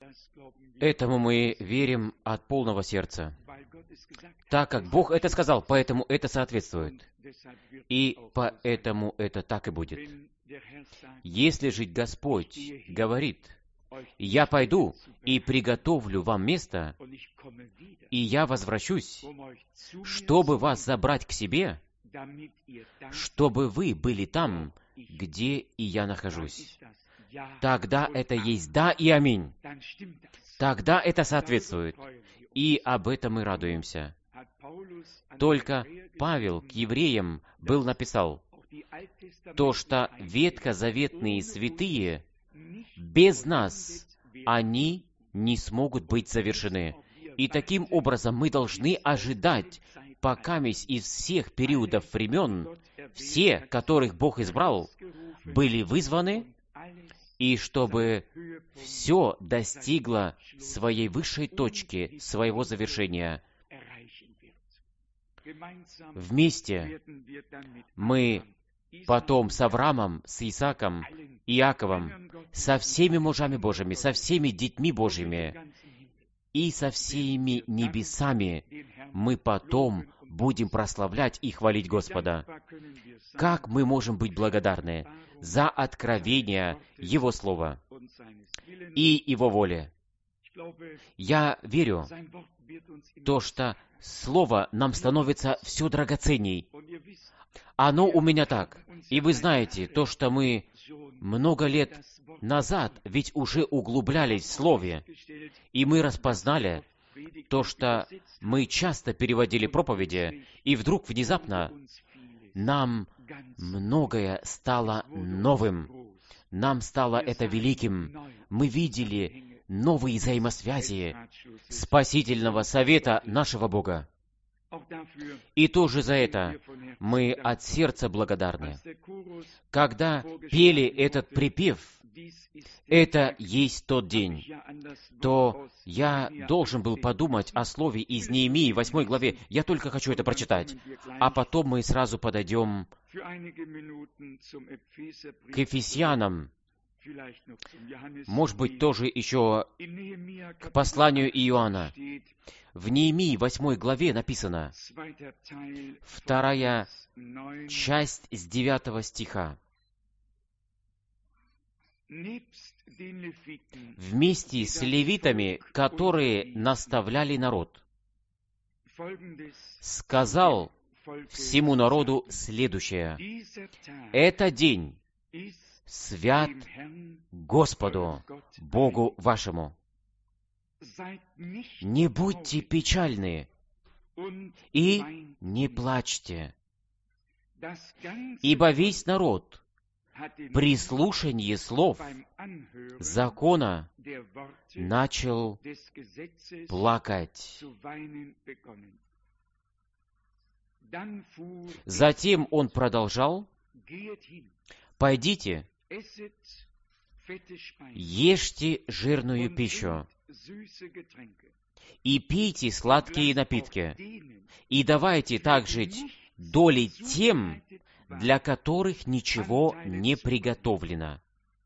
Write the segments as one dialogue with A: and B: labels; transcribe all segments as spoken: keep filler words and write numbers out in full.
A: Этому мы верим от полного сердца, так как Бог это сказал, поэтому это соответствует. И поэтому это так и будет. Если же Господь говорит: «Я пойду и приготовлю вам место, и я возвращусь, чтобы вас забрать к себе, чтобы вы были там, где и я нахожусь», тогда это есть «да» и «аминь». Тогда это соответствует, и об этом мы радуемся. Только Павел к евреям был написал то, что ветхозаветные святые, без нас они не смогут быть завершены. И таким образом мы должны ожидать, покаместь из всех периодов времен, все, которых Бог избрал, были вызваны, и чтобы все достигло своей высшей точки, своего завершения. Вместе мы потом с Авраамом, с Исааком, Иаковом, со всеми мужами Божьими, со всеми детьми Божьими и со всеми небесами мы потом будем прославлять и хвалить Господа. Как мы можем быть благодарны за откровение Его Слова и Его воли? Я верю, то, что Слово нам становится все драгоценней. Оно у меня так. И вы знаете, то, что мы много лет назад ведь уже углублялись в Слове, и мы распознали то, что мы часто переводили проповеди, и вдруг внезапно нам многое стало новым. Нам стало это великим. Мы видели новые взаимосвязи спасительного совета нашего Бога. И тоже за это мы от сердца благодарны. Когда пели этот припев, это есть тот день, то я должен был подумать о слове из Неемии, восьмой главе. Я только хочу это прочитать. А потом мы сразу подойдем к Ефесянам. Может быть, тоже еще к посланию Иоанна. В Неемии восьмой главе написано, вторая часть с девятого стиха. «Вместе с левитами, которые наставляли народ, сказал всему народу следующее: это день свят Господу, Богу вашему. Не будьте печальны и не плачьте, ибо весь народ при слушании слов закона начал плакать». Затем он продолжал: «Пойдите, ешьте жирную пищу и пейте сладкие напитки, и давайте также доли тем, для которых ничего не приготовлено.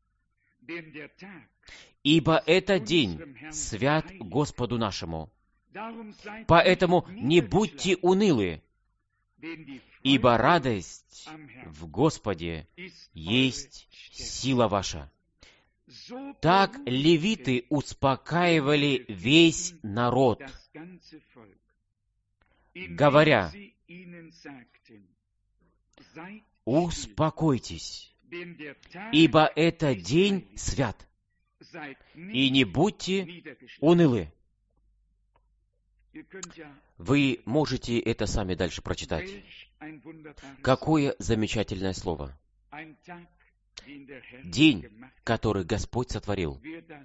A: Ибо это день свят Господу нашему. Поэтому не будьте унылы, ибо радость в Господе есть сила ваша». Так левиты успокаивали весь народ, говоря: «Успокойтесь, ибо это день свят, и не будьте унылы». Вы можете это сами дальше прочитать. Какое замечательное слово. День, который Господь сотворил.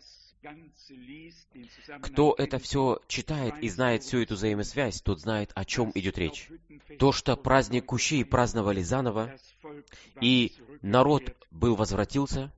A: Кто это все читает и знает всю эту взаимосвязь, тот знает, о чем идет речь. То, что праздник Кущей праздновали заново, и народ был возвратился,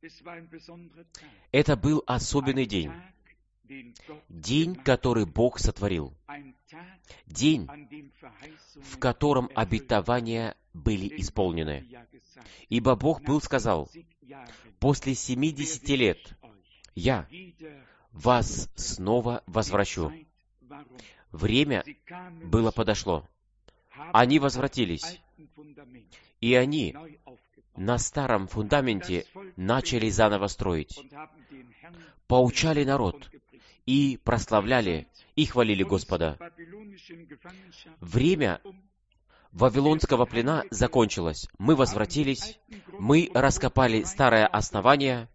A: это был особенный день. День, который Бог сотворил. День, в котором обетования были исполнены. Ибо Бог был сказал: «После семидесяти лет я вас снова возвращу». Время было подошло. Они возвратились, и они на старом фундаменте начали заново строить, поучали народ, и прославляли, и хвалили Господа. Время Вавилонского плена закончилось. Мы возвратились, мы раскопали старое основание,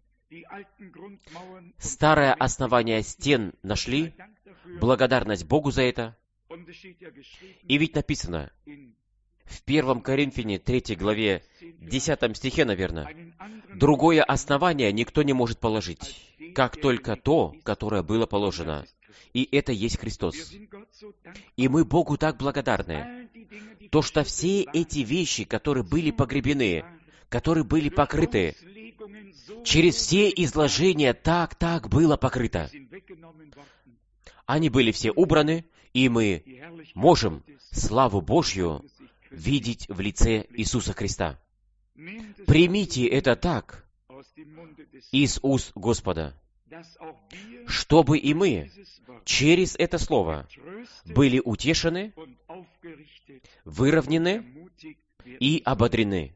A: старое основание стен нашли, благодарность Богу за это. И ведь написано в первом Коринфяне третьей главе, десятом стихе, наверное, «Другое основание никто не может положить, как только то, которое было положено, и это есть Христос». И мы Богу так благодарны, то, что все эти вещи, которые были погребены, которые были покрыты, через все изложения так, так было покрыто. Они были все убраны, и мы можем славу Божью видеть в лице Иисуса Христа. Примите это так из уст Господа, чтобы и мы через это слово были утешены, выровнены и ободрены.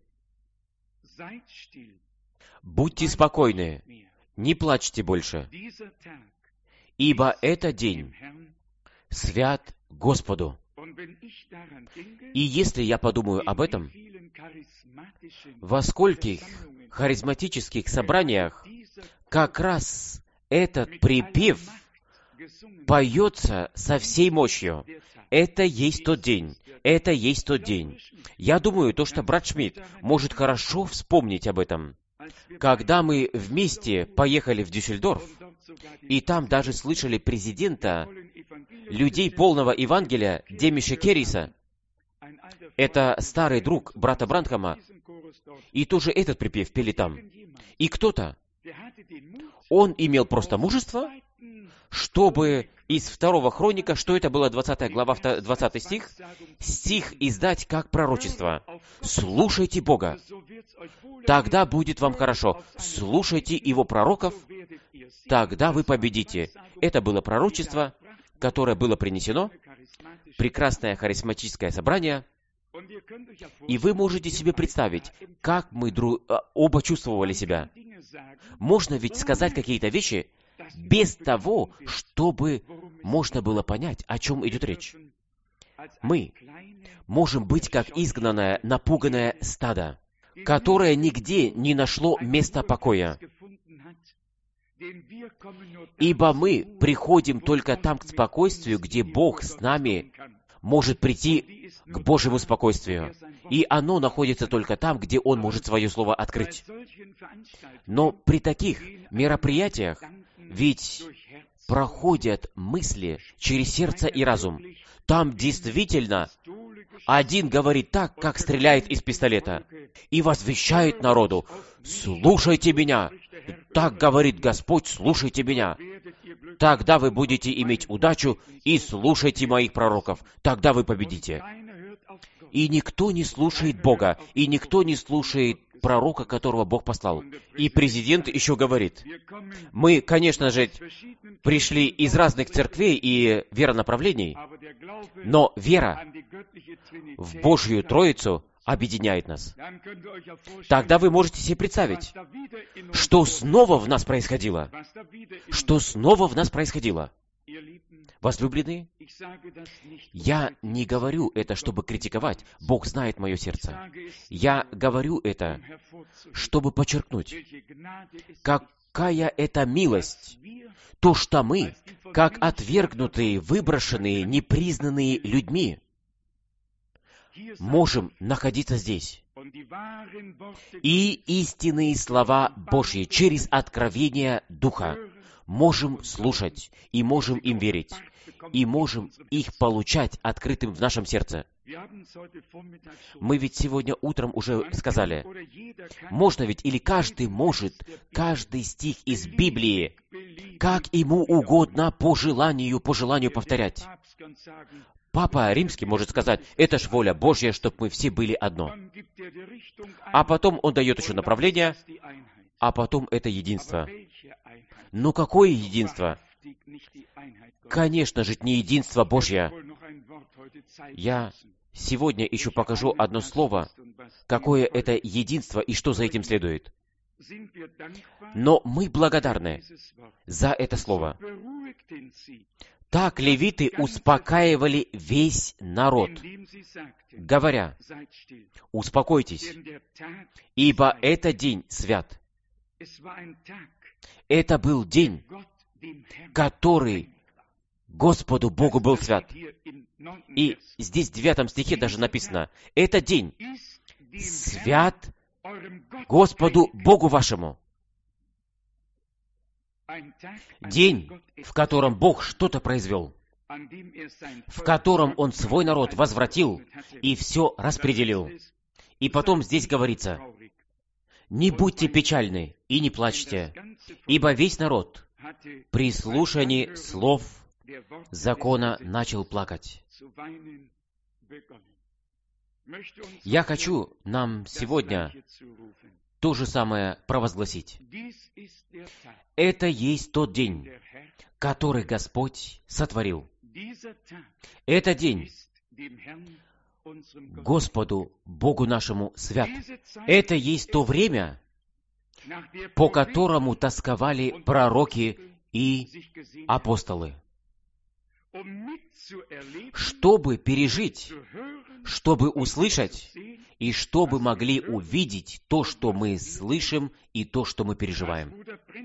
A: Будьте спокойны, не плачьте больше, ибо этот день свят Господу. И если я подумаю об этом, во скольких харизматических собраниях как раз этот припев поется со всей мощью. Это есть тот день. Это есть тот день. Я думаю, то, что брат Шмидт может хорошо вспомнить об этом. Когда мы вместе поехали в Дюссельдорф, и там даже слышали президента, людей полного Евангелия, Демиша Керриса, это старый друг брата Бранхама, и тоже этот припев пели там. И кто-то, он имел просто мужество, чтобы из второго Хроника, что это было, двадцатая глава, двадцатый стих, стих издать как пророчество. «Слушайте Бога, тогда будет вам хорошо. Слушайте Его пророков, тогда вы победите». Это было пророчество, которое было принесено, прекрасное харизматическое собрание, и вы можете себе представить, как мы дру... оба чувствовали себя. Можно ведь сказать какие-то вещи без того, чтобы можно было понять, о чем идет речь. Мы можем быть как изгнанное, напуганное стадо, которое нигде не нашло места покоя. Ибо мы приходим только там к спокойствию, где Бог с нами может прийти к Божьему спокойствию. И оно находится только там, где Он может свое слово открыть. Но при таких мероприятиях ведь проходят мысли через сердце и разум. Там действительно один говорит так, как стреляет из пистолета, и возвещает народу: «Слушайте меня! Так говорит Господь, слушайте меня! Тогда вы будете иметь удачу, и слушайте моих пророков, тогда вы победите». И никто не слушает Бога, и никто не слушает пророка, которого Бог послал. И президент еще говорит: мы, конечно же, пришли из разных церквей и веронаправлений, но вера в Божью Троицу объединяет нас. Тогда вы можете себе представить, что снова в нас происходило. Что снова в нас происходило. Возлюбленные, я не говорю это, чтобы критиковать. Бог знает мое сердце. Я говорю это, чтобы подчеркнуть, какая это милость, то, что мы, как отвергнутые, выброшенные, непризнанные людьми, можем находиться здесь. И истинные слова Божьи через откровение Духа можем слушать, и можем им верить, и можем их получать открытым в нашем сердце. Мы ведь сегодня утром уже сказали, можно ведь, или каждый может, каждый стих из Библии, как ему угодно, по желанию, по желанию повторять. Папа Римский может сказать: это ж воля Божья, чтобы мы все были одно. А потом он дает еще направление, а потом это единство. Но какое единство? Конечно же, не единство Божье. Я сегодня еще покажу одно слово, какое это единство и что за этим следует. Но мы благодарны за это слово. Так левиты успокаивали весь народ, говоря: «Успокойтесь, ибо это день свят». Это был день, который Господу Богу был свят. И здесь в девятом стихе даже написано: «Это день свят Господу Богу вашему». День, в котором Бог что-то произвел, в котором Он свой народ возвратил и все распределил. И потом здесь говорится: «Не будьте печальны и не плачьте, ибо весь народ при слушании слов закона начал плакать». Я хочу нам сегодня то же самое провозгласить. Это есть тот день, который Господь сотворил. Это день Господу Богу нашему свят. Это есть то время, по которому тосковали пророки и апостолы. Чтобы пережить, чтобы услышать, и чтобы могли увидеть то, что мы слышим, и то, что мы переживаем.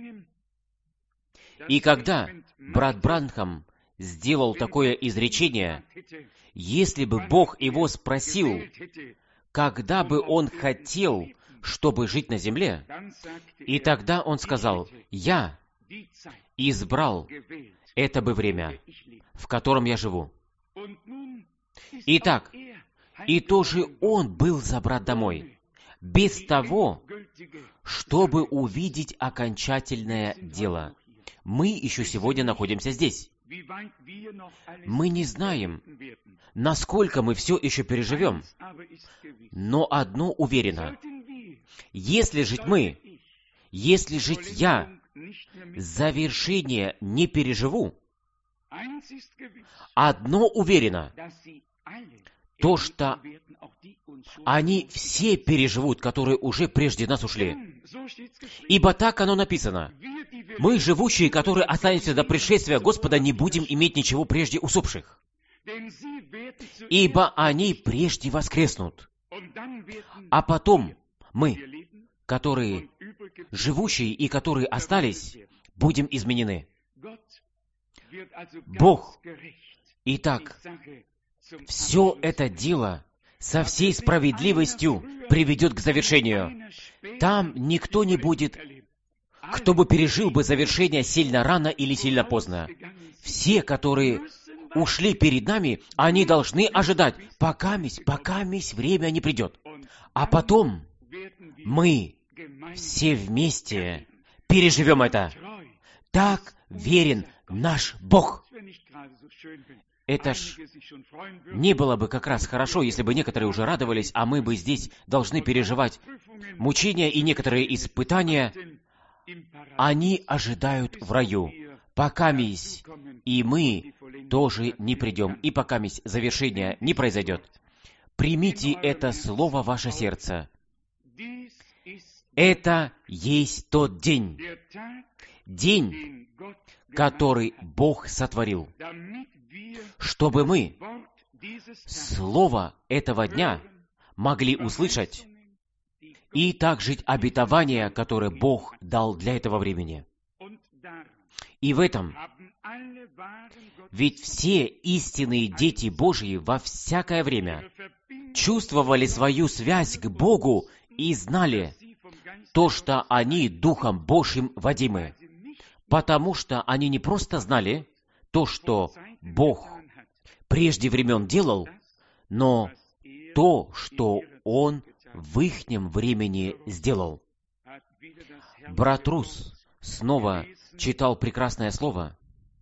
A: И когда брат Бранхам сделал такое изречение, если бы Бог его спросил, когда бы он хотел, чтобы жить на земле, и тогда он сказал: «Я избрал это бы время, в котором я живу». Итак, и тоже он был забрат домой, без того, чтобы увидеть окончательное дело. Мы еще сегодня находимся здесь. Мы не знаем, насколько мы все еще переживем. Но одно уверено: если жить мы, если жить я, завершение не переживу, одно уверено: то, что они все переживут, которые уже прежде нас ушли. Ибо так оно написано: мы, живущие, которые останемся до пришествия Господа, не будем иметь ничего прежде усопших. Ибо они прежде воскреснут. А потом мы, которые живущие и которые остались, будем изменены. Бог, итак, все это дело со всей справедливостью приведет к завершению. Там никто не будет, кто бы пережил бы завершение сильно рано или сильно поздно. Все, которые ушли перед нами, они должны ожидать, покамись, покамись время не придет. А потом мы все вместе переживем это. Так верен наш Бог. Это ж не было бы как раз хорошо, если бы некоторые уже радовались, а мы бы здесь должны переживать мучения и некоторые испытания. Они ожидают в раю, покамись, и мы тоже не придем, и покамись завершение не произойдет. Примите это слово в ваше сердце. Это есть тот день, день, который Бог сотворил, чтобы мы слово этого дня могли услышать и так жить обетование, которое Бог дал для этого времени. И в этом ведь все истинные дети Божьи во всякое время чувствовали свою связь к Богу и знали то, что они Духом Божьим водимы, потому что они не просто знали то, что Бог прежде времен делал, но то, что Он в ихнем времени сделал. Брат Рус снова читал прекрасное слово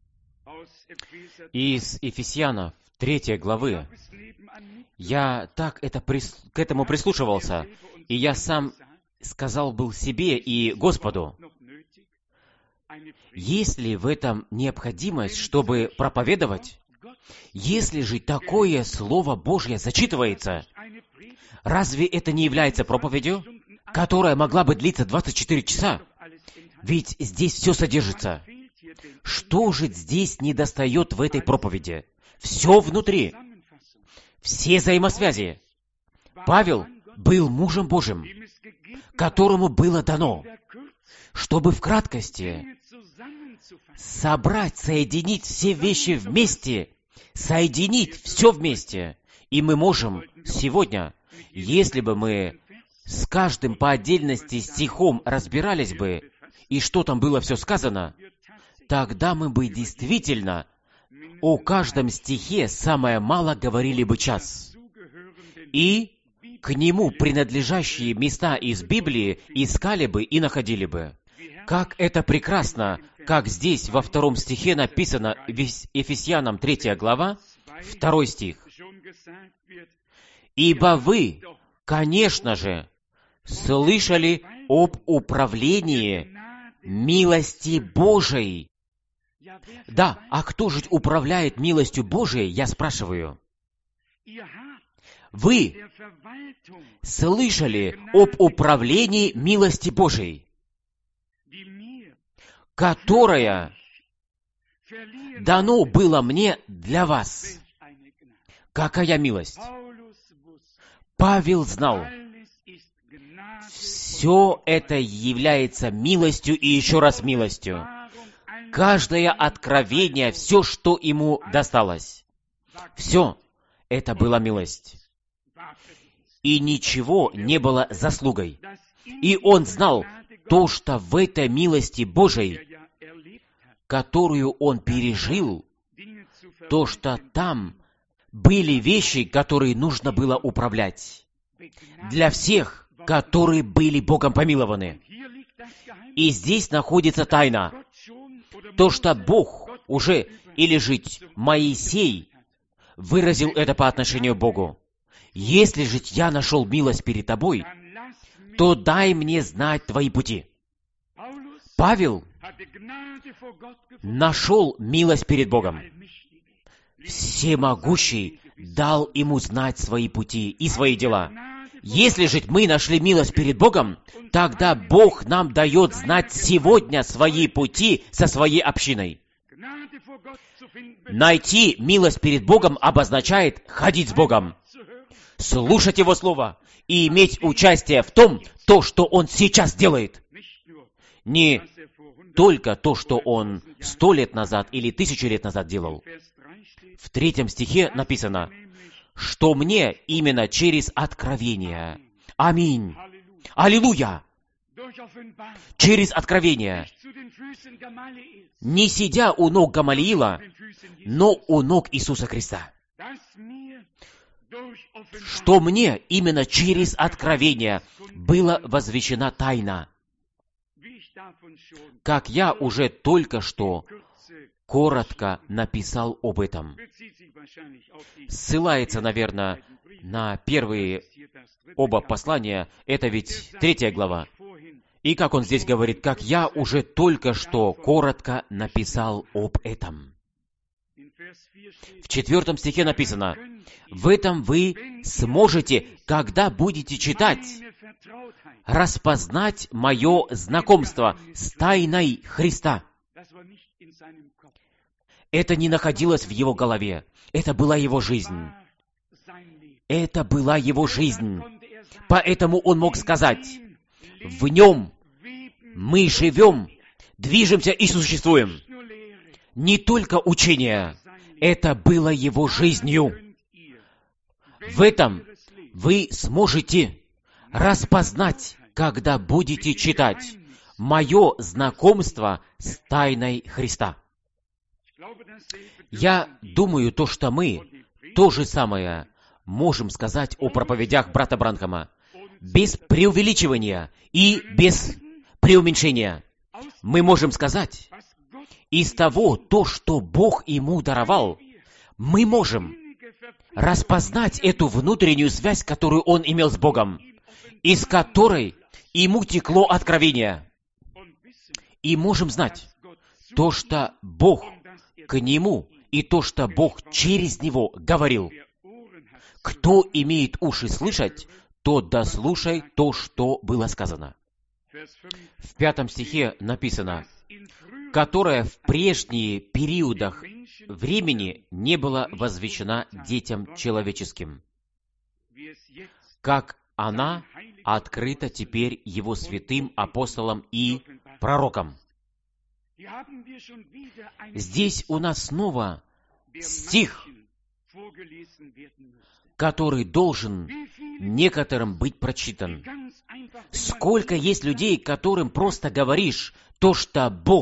A: из Ефесянов третьей главы. Я так это, к этому прислушивался, и я сам сказал был себе и Господу: Есть ли в этом необходимость, чтобы проповедовать? Если же такое Слово Божье зачитывается, разве это не является проповедью, которая могла бы длиться двадцать четыре часа? Ведь здесь все содержится. Что же здесь недостает в этой проповеди? Все внутри. Все взаимосвязи. Павел был мужем Божьим, которому было дано, чтобы в краткости собрать, соединить все вещи вместе, соединить все вместе. И мы можем сегодня, если бы мы с каждым по отдельности стихом разбирались бы, и что там было все сказано, тогда мы бы действительно о каждом стихе самое мало говорили бы час. И к нему принадлежащие места из Библии искали бы и находили бы. Как это прекрасно, как здесь во втором стихе написано, Ефесянам третья глава, второй стих. «Ибо вы, конечно же, слышали об управлении милости Божией». Да, а кто же управляет милостью Божией, я спрашиваю. Вы слышали об управлении милости Божией, которая дано было мне для вас. Какая милость? Павел знал, все это является милостью и еще раз милостью. Каждое откровение, все, что ему досталось, все это была милость. И ничего не было заслугой. И он знал то, что в этой милости Божией, которую он пережил, то, что там были вещи, которые нужно было управлять. Для всех, которые были Богом помилованы. И здесь находится тайна. То, что Бог уже, или же Моисей, выразил это по отношению к Богу. Если же я нашел милость перед тобой, то дай мне знать твои пути. Павел нашел милость перед Богом. Всемогущий дал ему знать свои пути и свои дела. Если же мы нашли милость перед Богом, тогда Бог нам дает знать сегодня свои пути со своей общиной. Найти милость перед Богом обозначает ходить с Богом, слушать Его Слово и иметь участие в том, то, что Он сейчас делает. Не только то, что Он сто лет назад или тысячу лет назад делал. В третьем стихе написано, что мне именно через откровение. Аминь. Аллилуйя. Через откровение. Не сидя у ног Гамалиила, но у ног Иисуса Христа. Что мне именно через откровение была возвещена тайна. Как я уже только что коротко написал об этом. Ссылается, наверное, на первые оба послания. Это ведь третья глава. И как он здесь говорит, как я уже только что коротко написал об этом. В четвертом стихе написано, в этом вы сможете, когда будете читать, распознать мое знакомство с тайной Христа. Это не находилось в его голове. Это была его жизнь. Это была его жизнь. Поэтому он мог сказать, в нем мы живем, движемся и существуем. Не только учение. Это было его жизнью. В этом вы сможете распознать, когда будете читать мое знакомство с тайной Христа. Я думаю, то, что мы то же самое можем сказать о проповедях брата Бранхама. Без преувеличивания и без преуменьшения. Мы можем сказать, из того, то, что Бог ему даровал, мы можем распознать эту внутреннюю связь, которую он имел с Богом, из которой ему текло откровение. И можем знать, то, что Бог к нему, и то, что Бог через него говорил. Кто имеет уши слышать, тот дослушай то, что было сказано. В пятом стихе написано, которая в прежние периодах времени не была возвещена детям человеческим, как она открыта теперь его святым апостолам и пророкам. Здесь у нас снова стих, который должен некоторым быть прочитан. Сколько есть людей, которым просто говоришь то, что Бог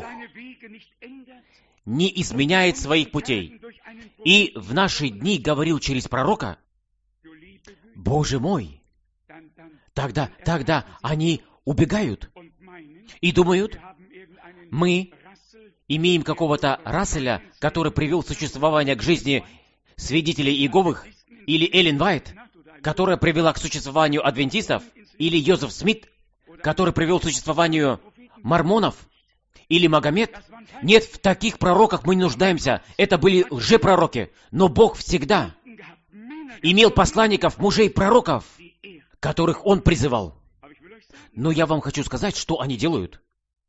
A: не изменяет своих путей. И в наши дни говорил через пророка, Боже мой, тогда, тогда они убегают и думают, мы имеем какого-то Расселя, который привел существование к жизни свидетелей Иеговых, или Эллен Уайт, которая привела к существованию адвентистов, или Йозеф Смит, который привел к существованию мормонов, или Магомед. Нет, в таких пророках мы не нуждаемся. Это были лжепророки. Но Бог всегда имел посланников, мужей пророков, которых Он призывал. Но я вам хочу сказать, что они делают.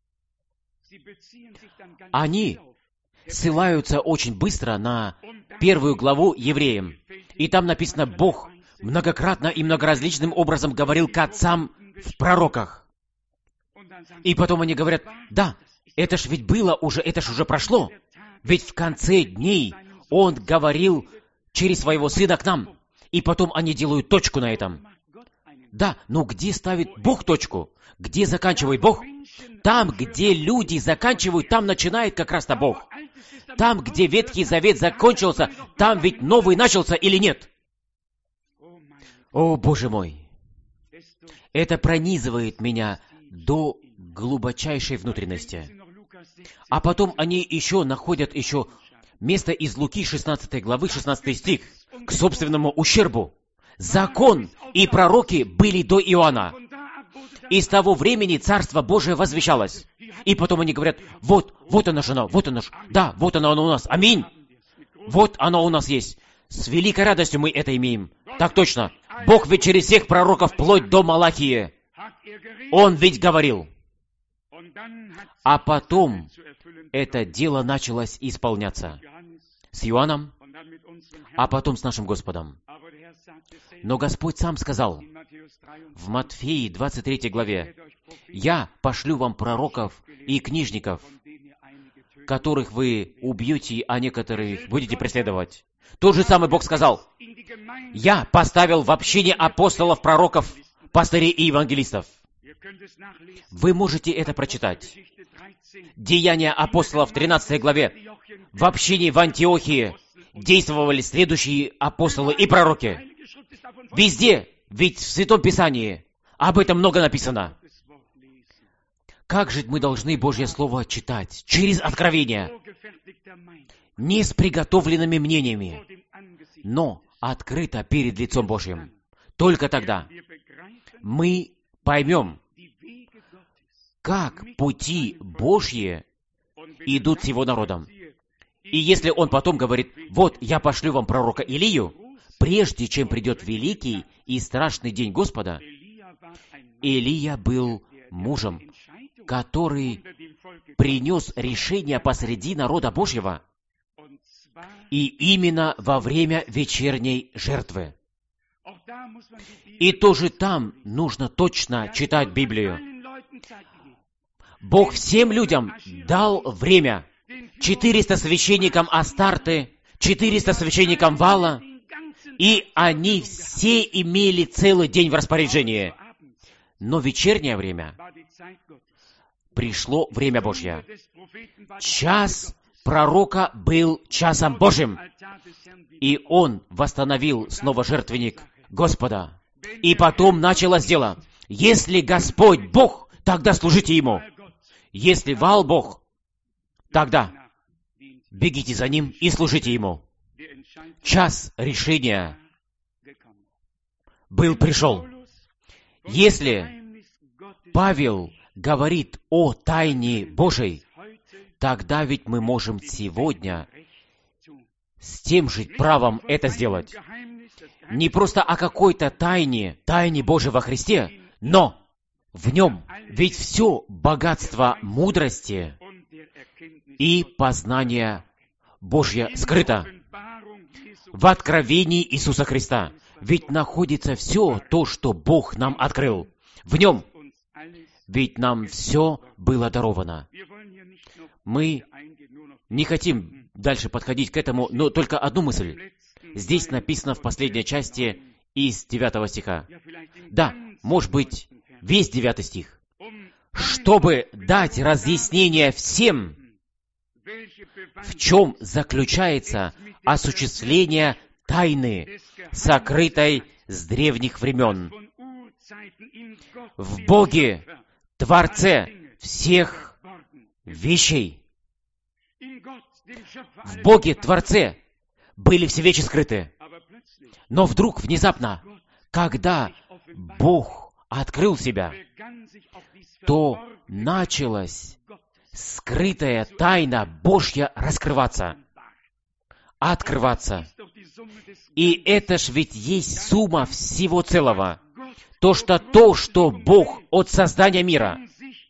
A: Они ссылаются очень быстро на первую главу Евреям. И там написано, Бог многократно и многоразличным образом говорил к отцам в пророках. И потом они говорят, да, это ж ведь было уже, это ж уже прошло. Ведь в конце дней Он говорил через Своего Сына к нам. И потом они делают точку на этом. Да, но где ставит Бог точку? Где заканчивает Бог? Там, где люди заканчивают, там начинает как раз-то Бог. Там, где Ветхий Завет закончился, там ведь новый начался или нет? О, Боже мой! Это пронизывает меня до глубочайшей внутренности. А потом они еще находят еще место из Луки шестнадцатой главы, шестнадцатый стих, к собственному ущербу. Закон и пророки были до Иоанна. И с того времени Царство Божие возвещалось. И потом они говорят, вот, вот она жена, вот она ж, да, вот она, она у нас, аминь. Вот оно у нас есть. С великой радостью мы это имеем. Так точно. Бог ведь через всех пророков, вплоть до Малахии, Он ведь говорил. А потом это дело началось исполняться с Иоанном, а потом с нашим Господом. Но Господь сам сказал в Матфеи двадцать третьей главе, «Я пошлю вам пророков и книжников, которых вы убьете, а некоторых будете преследовать». Тот же самый Бог сказал, «Я поставил в общине апостолов, пророков, пастырей и евангелистов». Вы можете это прочитать. Деяния апостолов в тринадцатой главе. В общине в Антиохии действовали следующие апостолы и пророки. Везде, ведь в Святом Писании об этом много написано. Как же мы должны Божье Слово читать? Через откровение. Не с приготовленными мнениями, но открыто перед лицом Божьим. Только тогда мы поймем, как пути Божьи идут с Его народом. И если Он потом говорит, вот, я пошлю вам пророка Илию, прежде чем придет великий и страшный день Господа, Илия был мужем, который принес решение посреди народа Божьего, и именно во время вечерней жертвы. И тоже там нужно точно читать Библию. Бог всем людям дал время. четыреста священникам Астарты, четыреста священникам Вала, и они все имели целый день в распоряжении. Но вечернее время пришло время Божье. Час пророка был часом Божьим, и он восстановил снова жертвенник Господа. И потом началось дело. Если Господь Бог, тогда служите Ему. Если Ваал Бог, тогда бегите за Ним и служите Ему. Час решения был пришел. Если Павел говорит о тайне Божией, тогда ведь мы можем сегодня с тем же правом это сделать. Не просто о какой-то тайне, тайне Божьей во Христе, но в нем ведь все богатство мудрости и познания Божье скрыто. В откровении Иисуса Христа ведь находится все то, что Бог нам открыл. В нем ведь нам все было даровано. Мы не хотим дальше подходить к этому, но только одну мысль. Здесь написано в последней части из девятого стиха. Да, может быть, весь девятый стих. Чтобы дать разъяснение всем, в чем заключается осуществление тайны, сокрытой с древних времен. В Боге, Творце всех вещей. В Боге, Творце, были все вещи скрыты. Но вдруг, внезапно, когда Бог открыл себя, то началась скрытая тайна Божья раскрываться, открываться. И это ж ведь есть сумма всего целого. То, что то, что Бог от создания мира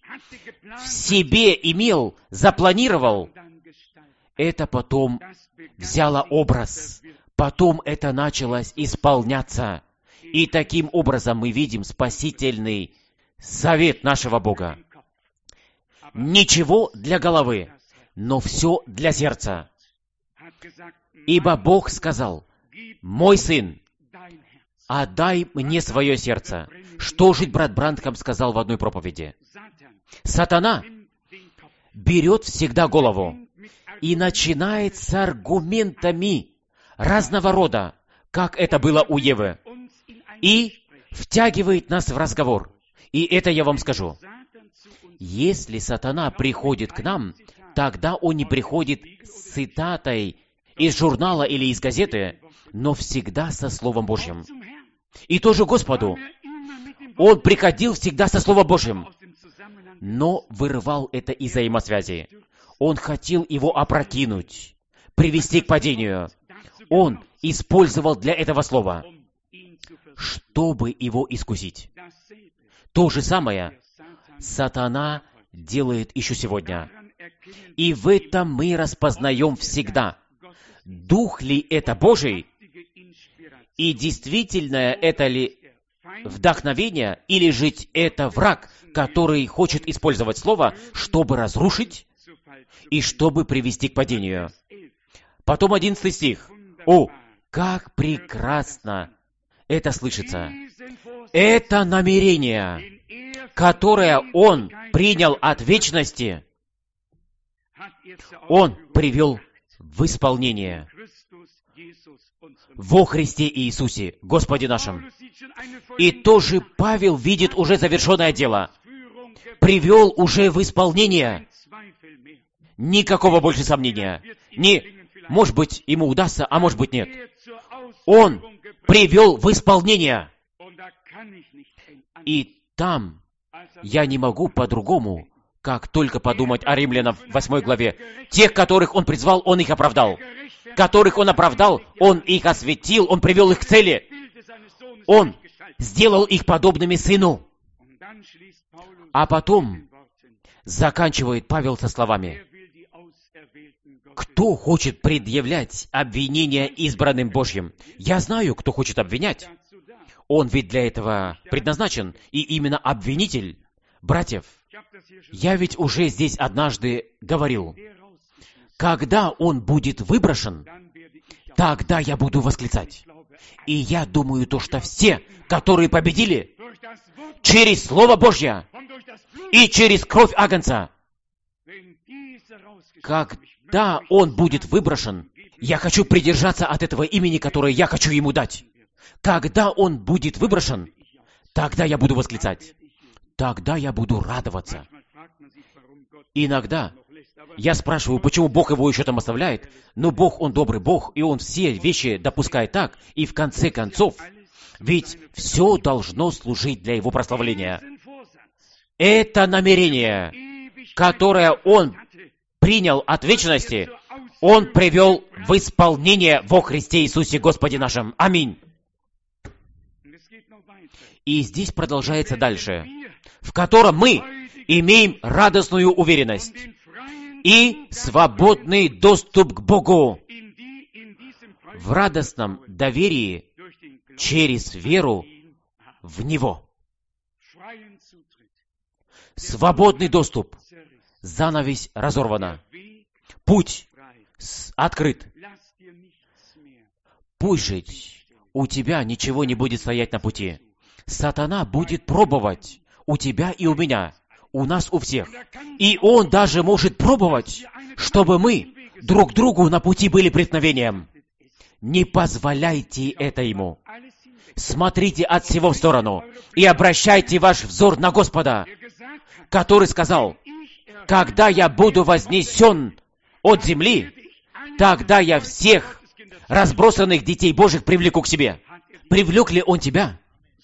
A: в себе имел, запланировал, это потом взяло образ, потом это началось исполняться. И таким образом мы видим спасительный совет нашего Бога. Ничего для головы, но все для сердца. Ибо Бог сказал: «Мой сын, отдай мне свое сердце». Что же брат Бранхам сказал в одной проповеди? Сатана берет всегда голову и начинает с аргументами разного рода, как это было у Евы, и втягивает нас в разговор. И это я вам скажу. Если сатана приходит к нам, тогда он не приходит с цитатой из журнала или из газеты, но всегда со Словом Божьим. И тоже Господу. Он приходил всегда со Словом Божьим, но вырывал это из взаимосвязи. Он хотел его опрокинуть, привести к падению. Он использовал для этого слова, чтобы его искусить. То же самое сатана делает еще сегодня. И в этом мы распознаем всегда, дух ли это Божий, и действительно это ли вдохновение, или же это враг, который хочет использовать слово, чтобы разрушить и чтобы привести к падению. Потом одиннадцатый стих. О, как прекрасно это слышится! Это намерение, которое Он принял от вечности, Он привел в исполнение во Христе Иисусе, Господе нашем. И тоже Павел видит уже завершенное дело. Привел уже в исполнение. Никакого больше сомнения. Не, может быть, ему удастся, а может быть, нет. Он привел в исполнение. И там я не могу по-другому, как только подумать о римлянам в восьмой главе. Тех, которых он призвал, он их оправдал. Которых он оправдал, он их осветил, он привел их к цели. Он сделал их подобными сыну. А потом заканчивает Павел со словами: кто хочет предъявлять обвинения избранным Божьим? Я знаю, кто хочет обвинять. Он ведь для этого предназначен, и именно обвинитель. Братьев, я ведь уже здесь однажды говорил, когда он будет выброшен, тогда я буду восклицать. И я думаю, то, что все, которые победили через Слово Божье и через кровь Агнца, когда он будет выброшен, я хочу придержаться от этого имени, которое я хочу ему дать. Когда он будет выброшен, тогда я буду восклицать. Тогда я буду радоваться. Иногда я спрашиваю, почему Бог его еще там оставляет, но Бог, Он добрый Бог, и Он все вещи допускает так, и в конце концов, ведь все должно служить для Его прославления. Это намерение, которое Он принял от вечности, Он привел в исполнение во Христе Иисусе Господе нашем. Аминь. И здесь продолжается дальше, в котором мы имеем радостную уверенность и свободный доступ к Богу в радостном доверии через веру в Него. Свободный доступ. Занавесь разорвана. Путь открыт. Пусть же у тебя ничего не будет стоять на пути. Сатана будет пробовать у тебя и у меня, у нас у всех. И он даже может пробовать, чтобы мы друг другу на пути были преткновением. Не позволяйте это ему. Смотрите от всего в сторону и обращайте ваш взор на Господа, который сказал: «Когда я буду вознесен от земли, тогда я всех разбросанных детей Божьих привлеку к себе». Привлек ли Он тебя?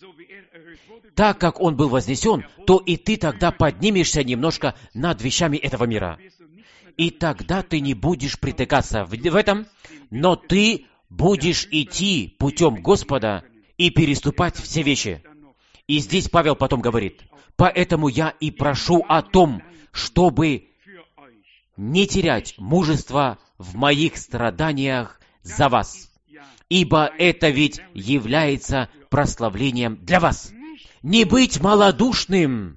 A: Так как Он был вознесен, то и ты тогда поднимешься немножко над вещами этого мира. И тогда ты не будешь притыкаться в этом, но ты будешь идти путем Господа и переступать все вещи. И здесь Павел потом говорит: «Поэтому я и прошу о том, чтобы не терять мужества в моих страданиях за вас, ибо это ведь является прославлением для вас». Не быть малодушным.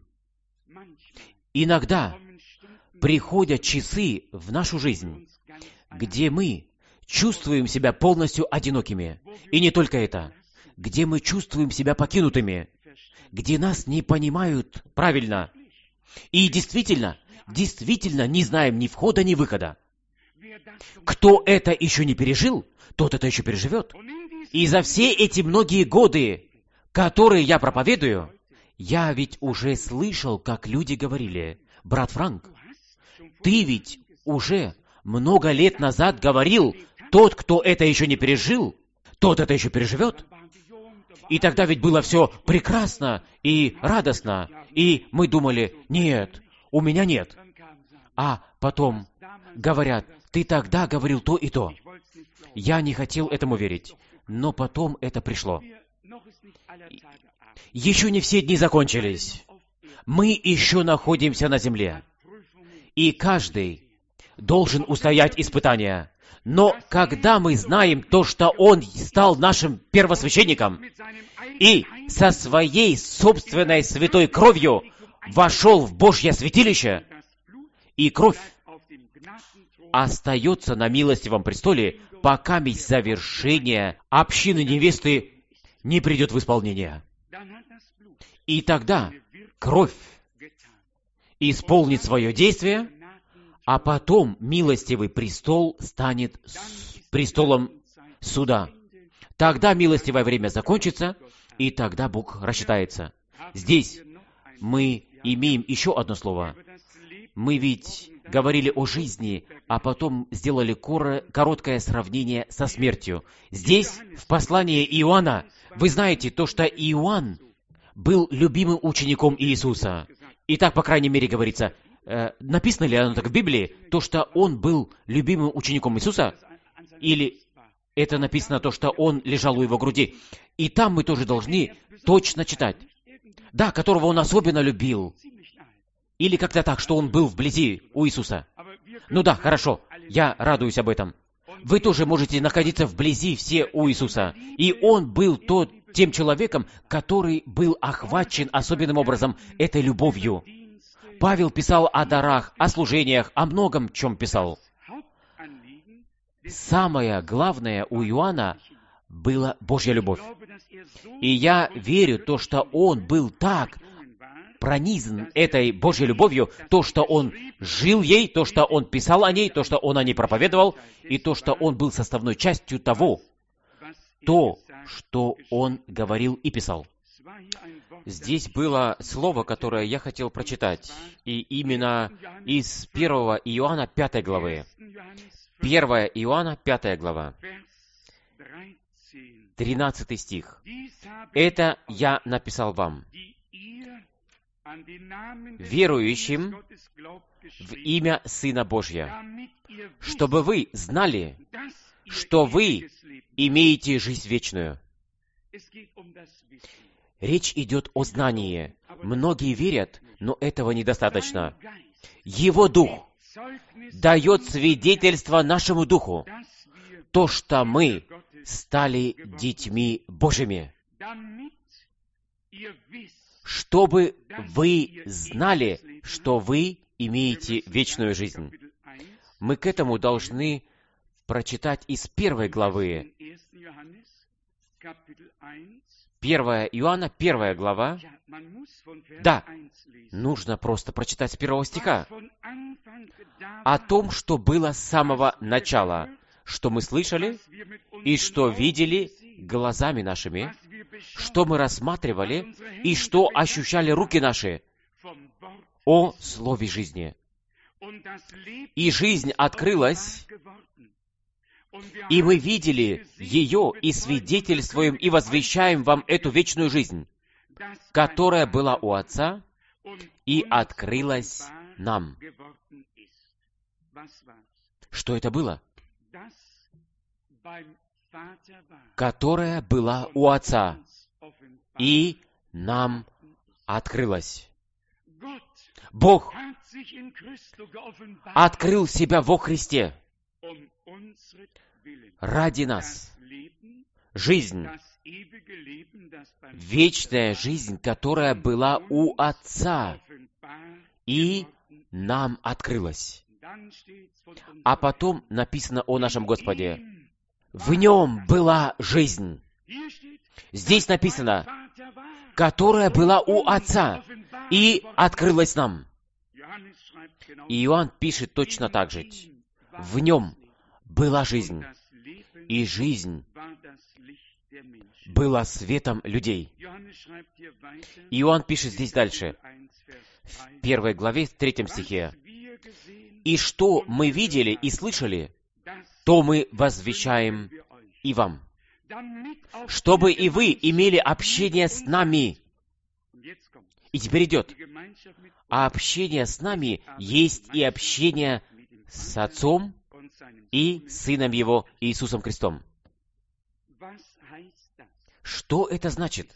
A: Иногда приходят часы в нашу жизнь, где мы чувствуем себя полностью одинокими. И не только это. Где мы чувствуем себя покинутыми. Где нас не понимают правильно. И действительно, действительно не знаем ни входа, ни выхода. Кто это еще не пережил, тот это еще переживет. И за все эти многие годы, которые я проповедую, я ведь уже слышал, как люди говорили: «Брат Франк, ты ведь уже много лет назад говорил, тот, кто это еще не пережил, тот это еще переживет». И тогда ведь было все прекрасно и радостно, и мы думали: «Нет, у меня нет». А потом говорят: «Ты тогда говорил то и то». Я не хотел этому верить, но потом это пришло. Еще не все дни закончились. Мы еще находимся на земле. И каждый должен устоять испытания. Но когда мы знаем то, что Он стал нашим первосвященником и со своей собственной святой кровью вошел в Божье святилище, и кровь остается на милостивом престоле, пока месть завершения общины невесты не придет в исполнение. И тогда кровь исполнит свое действие, а потом милостивый престол станет престолом суда. Тогда милостивое время закончится, и тогда Бог рассчитается. Здесь мы имеем еще одно слово. Мы ведь говорили о жизни, а потом сделали короткое сравнение со смертью. Здесь, в послании Иоанна, вы знаете то, что Иоанн был любимым учеником Иисуса. И так, по крайней мере, говорится, э, написано ли оно так в Библии, то, что он был любимым учеником Иисуса, или это написано то, что он лежал у его груди. И там мы тоже должны точно читать. Да, которого он особенно любил. Или как-то так, что он был вблизи у Иисуса. Ну да, хорошо, я радуюсь об этом. Вы тоже можете находиться вблизи все у Иисуса. И он был тот, тем человеком, который был охвачен особенным образом этой любовью. Павел писал о дарах, о служениях, о многом чем писал. Самое главное у Иоанна была Божья любовь. И я верю, то, что он был так пронизан этой Божьей любовью, то, что он жил ей, то, что он писал о ней, то, что он о ней проповедовал, и то, что он был составной частью того, то, что он говорил и писал. Здесь было слово, которое я хотел прочитать, и именно из первого Иоанна пятой главы. первое Иоанна пятая глава, тринадцатый стих. «Это я написал вам, верующим в имя Сына Божьего, чтобы вы знали, что вы имеете жизнь вечную. Речь идет о знании. Многие верят, но этого недостаточно. Его Дух дает свидетельство нашему Духу, то, что мы стали детьми Божьими, чтобы вы знали, что вы имеете вечную жизнь. Мы к этому должны прочитать из первой главы. первое Иоанна, первая глава. Да, нужно просто прочитать с первого стиха. О том, что было с самого начала, что мы слышали и что видели глазами нашими, что мы рассматривали и что ощущали руки наши о слове жизни. И жизнь открылась, и мы видели ее, и свидетельствуем, и возвещаем вам эту вечную жизнь, которая была у Отца и открылась нам. Что это было? Которая была у Отца и нам открылась. Бог открыл себя во Христе ради нас. Жизнь, вечная жизнь, которая была у Отца и нам открылась. А потом написано о нашем Господе: в нем была жизнь. Здесь написано, которая была у Отца и открылась нам. И Иоанн пишет точно так же. В нем была жизнь, и жизнь была светом людей. Иоанн пишет здесь дальше, в первой главе, в третьем стихе. «И что мы видели и слышали, то мы возвещаем и вам, чтобы и вы имели общение с нами». И теперь идет. А общение с нами есть и общение с Отцом и Сыном Его, Иисусом Христом. Что это значит?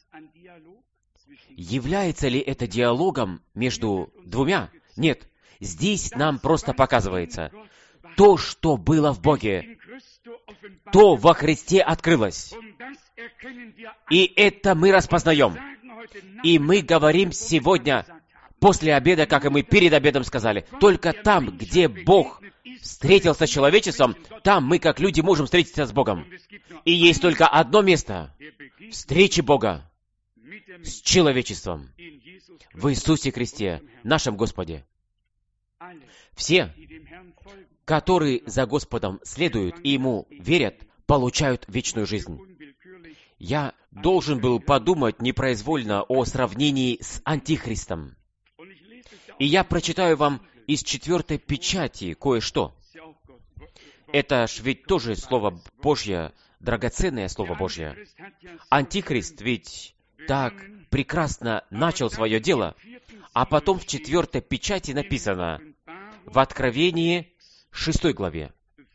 A: Является ли это диалогом между двумя? Нет. Здесь нам просто показывается то, что было в Боге, то во Христе открылось. И это мы распознаем. И мы говорим сегодня, после обеда, как и мы перед обедом сказали, только там, где Бог встретился с человечеством, там мы, как люди, можем встретиться с Богом. И есть только одно место встречи Бога с человечеством в Иисусе Христе, нашем Господе. Все, которые за Господом следуют и Ему верят, получают вечную жизнь. Я должен был подумать непроизвольно о сравнении с Антихристом. И я прочитаю вам из четвертой печати кое-что. Это ж ведь тоже Слово Божье, драгоценное Слово Божье. Антихрист ведь так прекрасно начал свое дело, а потом в четвертой печати написано, в Откровении шестой главе,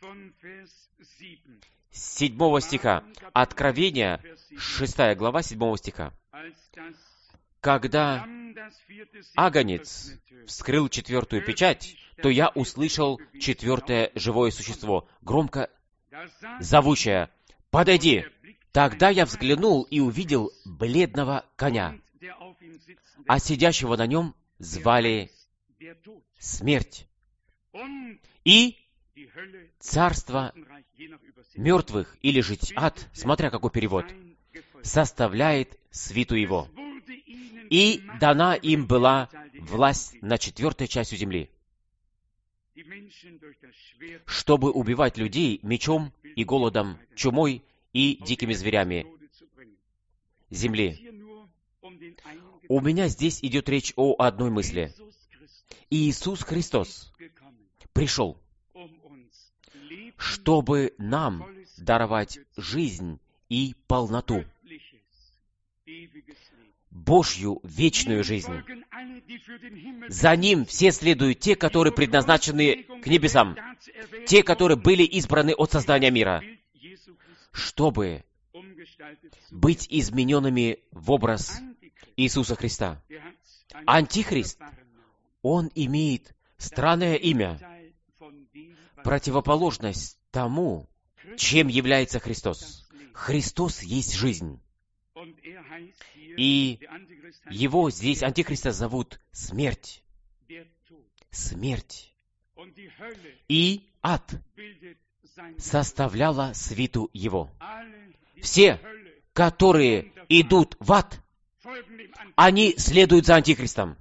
A: с седьмого стиха, Откровение, шестая глава, седьмого стиха. «Когда Агнец вскрыл четвертую печать, то я услышал четвертое живое существо, громко зовущее: «Подойди!» Тогда я взглянул и увидел бледного коня, а сидящего на нем звали Смерть. И царство мертвых, или же ад, смотря какой перевод, составляет свиту его. И дана им была власть над четвертой частью земли, чтобы убивать людей мечом и голодом, чумой и дикими зверями земли. У меня здесь идет речь о одной мысли. Иисус Христос пришел, чтобы нам даровать жизнь и полноту, Божью вечную жизнь. За ним все следуют те, которые предназначены к небесам, те, которые были избраны от создания мира, чтобы быть измененными в образ Иисуса Христа. Антихрист, он имеет странное имя, противоположность тому, чем является Христос. Христос есть жизнь. И его здесь, Антихриста, зовут смерть. Смерть. И ад составляла свиту его. Все, которые идут в ад, они следуют за Антихристом,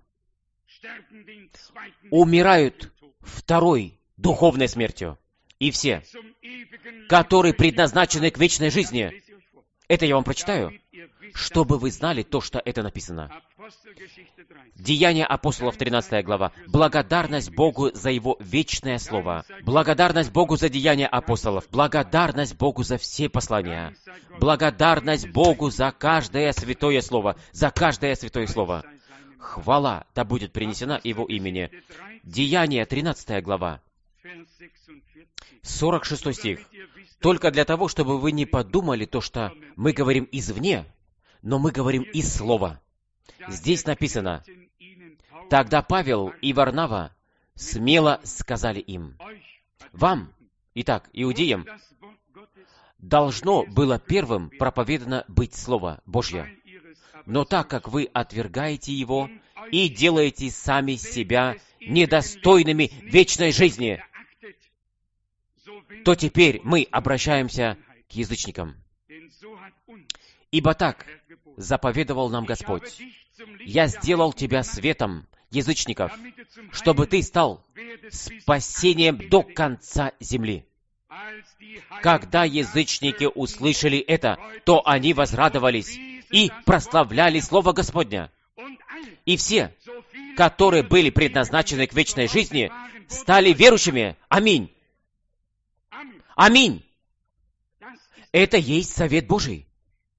A: умирают второй духовной смертью. И все, которые предназначены к вечной жизни, это я вам прочитаю, чтобы вы знали то, что это написано. Деяния апостолов, тринадцатая глава. Благодарность Богу за Его вечное Слово. Благодарность Богу за деяния апостолов. Благодарность Богу за все послания. Благодарность Богу за каждое святое Слово. За каждое святое Слово. Хвала да будет принесена Его имени. Деяния, тринадцатая глава. сорок шестой стих. Только для того, чтобы вы не подумали то, что мы говорим извне, но мы говорим из Слова. Здесь написано: «Тогда Павел и Варнава смело сказали им: вам, итак, иудеям, должно было первым проповедано быть Слово Божье. Но так как вы отвергаете его и делаете сами себя недостойными вечной жизни, то теперь мы обращаемся к язычникам. Ибо так заповедовал нам Господь: я сделал тебя светом язычников, чтобы ты стал спасением до конца земли». Когда язычники услышали это, то они возрадовались и прославляли Слово Господня. И все, которые были предназначены к вечной жизни, стали верующими. Аминь. Аминь. Это есть совет Божий.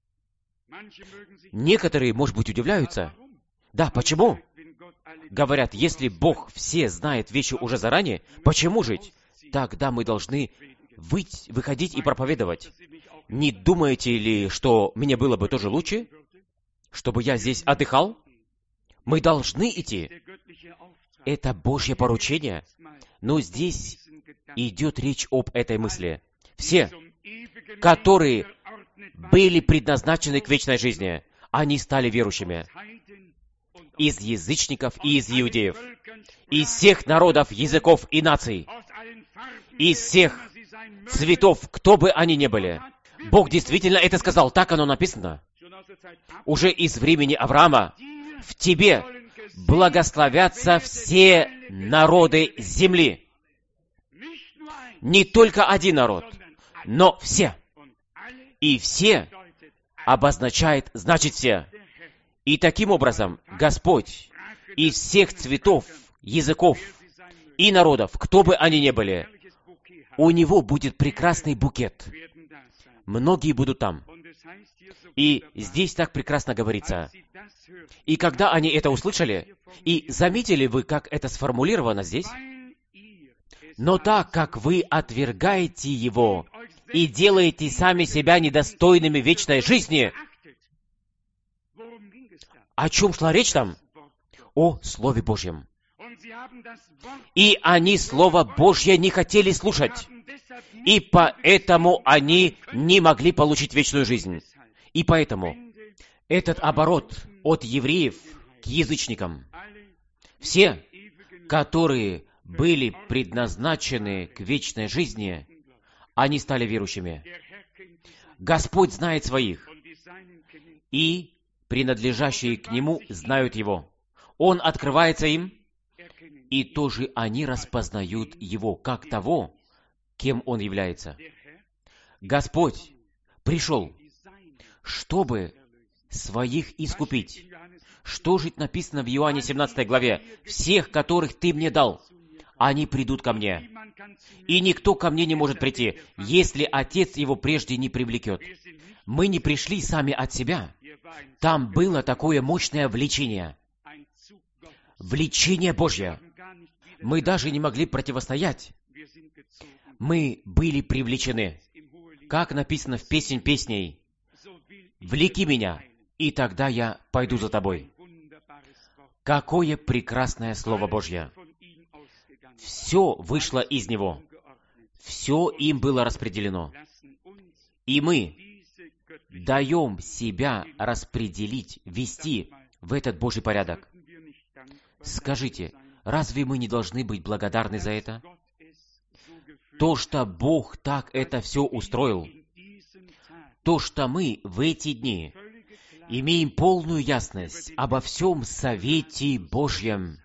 A: Некоторые, может быть, удивляются. Да, почему? Говорят, если Бог все знает вещи уже заранее, почему жить? Тогда мы должны выйти, выходить и проповедовать. Не думаете ли, что мне было бы тоже лучше, чтобы я здесь отдыхал? Мы должны идти. Это Божье поручение. Но здесь идет речь об этой мысли. Все, которые были предназначены к вечной жизни, они стали верующими. Из язычников и из иудеев. Из всех народов, языков и наций. Из всех цветов, кто бы они ни были. Бог действительно это сказал, так оно написано. Уже из времени Авраама: в тебе благословятся все народы земли. Не только один народ, но все. И все обозначает, значит все. И таким образом Господь из всех цветов, языков и народов, кто бы они ни были, у Него будет прекрасный букет. Многие будут там. И здесь так прекрасно говорится. И когда они это услышали, и заметили вы, как это сформулировано здесь? Но так как вы отвергаете его и делаете сами себя недостойными вечной жизни, о чем шла речь там? О Слове Божьем. И они Слово Божье не хотели слушать, и поэтому они не могли получить вечную жизнь. И поэтому этот оборот от евреев к язычникам, все, которые были предназначены к вечной жизни, они стали верующими. Господь знает своих, и принадлежащие к Нему знают Его. Он открывается им, и тоже они распознают Его как того, кем Он является. Господь пришел, чтобы своих искупить. Что же написано в Иоанне семнадцатой главе? «Всех, которых Ты мне дал, они придут ко мне. И никто ко мне не может прийти, если Отец его прежде не привлекет». Мы не пришли сами от себя. Там было такое мощное влечение. влечение Божье. Мы даже не могли противостоять. Мы были привлечены. Как написано в «Песнь песней», «Влеки меня, и тогда я пойду за тобой». Какое прекрасное Слово Божье! Все вышло из Него. Все им было распределено. И мы даем себя распределить, вести в этот Божий порядок. Скажите, разве мы не должны быть благодарны за это? То, что Бог так это все устроил, то, что мы в эти дни имеем полную ясность обо всем совете Божьем,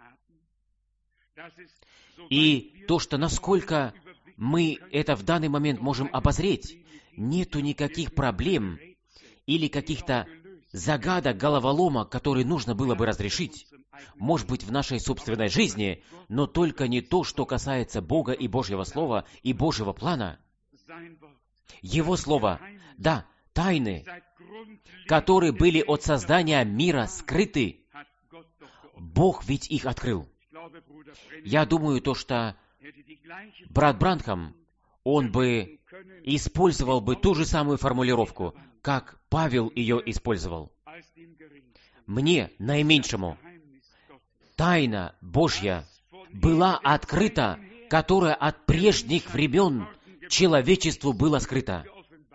A: и то, что насколько мы это в данный момент можем обозреть, нету никаких проблем или каких-то загадок, головоломок, которые нужно было бы разрешить. Может быть, в нашей собственной жизни, но только не то, что касается Бога и Божьего Слова и Божьего плана. Его Слово, да, тайны, которые были от создания мира скрыты, Бог ведь их открыл. Я думаю, то, что брат Бранхам, он бы использовал бы ту же самую формулировку, как Павел ее использовал. Мне, наименьшему, тайна Божья была открыта, которая от прежних времен человечеству была скрыта.